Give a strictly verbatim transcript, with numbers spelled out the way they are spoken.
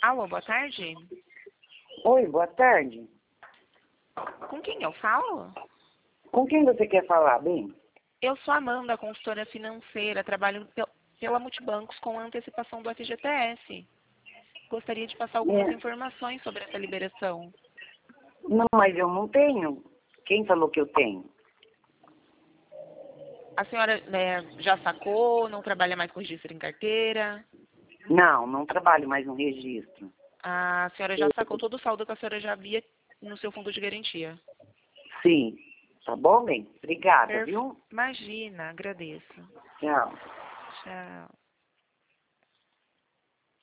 Alô, boa tarde. Oi, boa tarde. Com quem eu falo? Com quem você quer falar, bem? Eu sou Amanda, consultora financeira, trabalho pe- pela Multibancos com antecipação do F G T S. Gostaria de passar algumas É. informações sobre essa liberação. Não, mas eu não tenho. Quem falou que eu tenho? A senhora né, já sacou, não trabalha mais com registro em carteira? Não, não trabalho mais no registro. A senhora já sacou todo o saldo que a senhora já havia no seu fundo de garantia? Sim. Tá bom, bem? Obrigada, Perfe- viu? Imagina, agradeço. Tchau. Tchau.